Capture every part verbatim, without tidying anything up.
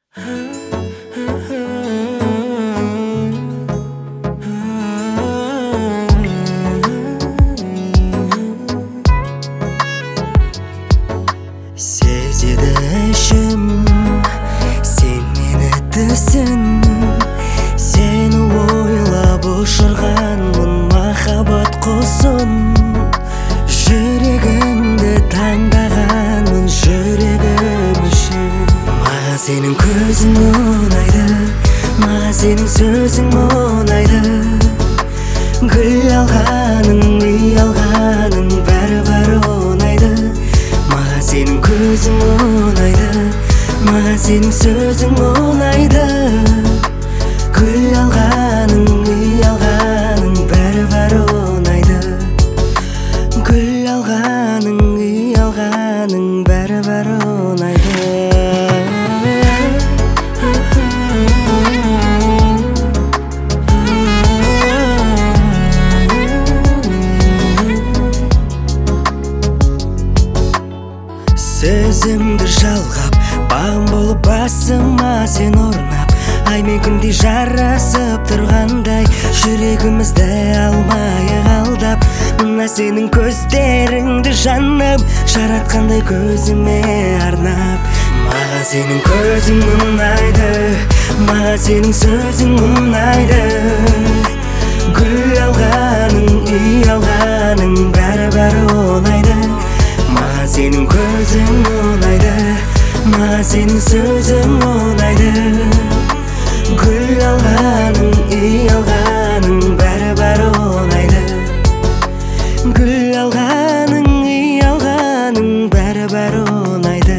Сезеді ішім, сен мені түсін. Сені ойлап ұшырғанмын махаббат құсын. Жүрегімді таңдағанмын жүрегім үшін. Маған сенің көзің ұнайды, маған сенің сөзің ұнайды. Гүл алғаның, үй алғаның бәрі-бәрі ұнайды. Маған сенің көзің ұнайды, маған сенің сөзің ұнайды. Гүл алғаның, үй алғаның бәрі-бәрі ұнайды. Гүл алғаның, үй алғаның бәрі-бәрі ұнайды. Сөзімді жалғап, бағым болып басыма сен орнап, ай мен күндей жарасып тұрғандай, жүрегімізді алмайық алдап. Мына сенің көздеріңді жанып, жаратқандай көзіме арнап. Маған сенің көзің ұнайды, маған сенің сөзің ұнайды. Гүл алғаның, үй алғаның бәрі-бәрі ұнайды. Маған сенің көзің ұнайды, маған сенің сөзің ұнайды. Гүл алғаның, үй алғаның бәрі-бәрі ұнайды. Гүл алғаның, үй алғаның бәрі-бәрі ұнайды.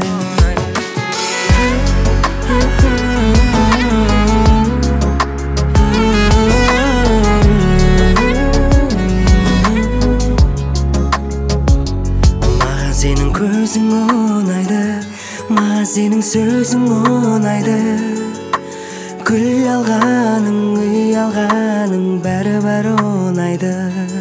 Маған сенің көзің ұнайды, маған сенің сөзің ұнайды. Гүл алғаның, үй алғаның бәрі-бәрі ұнайды.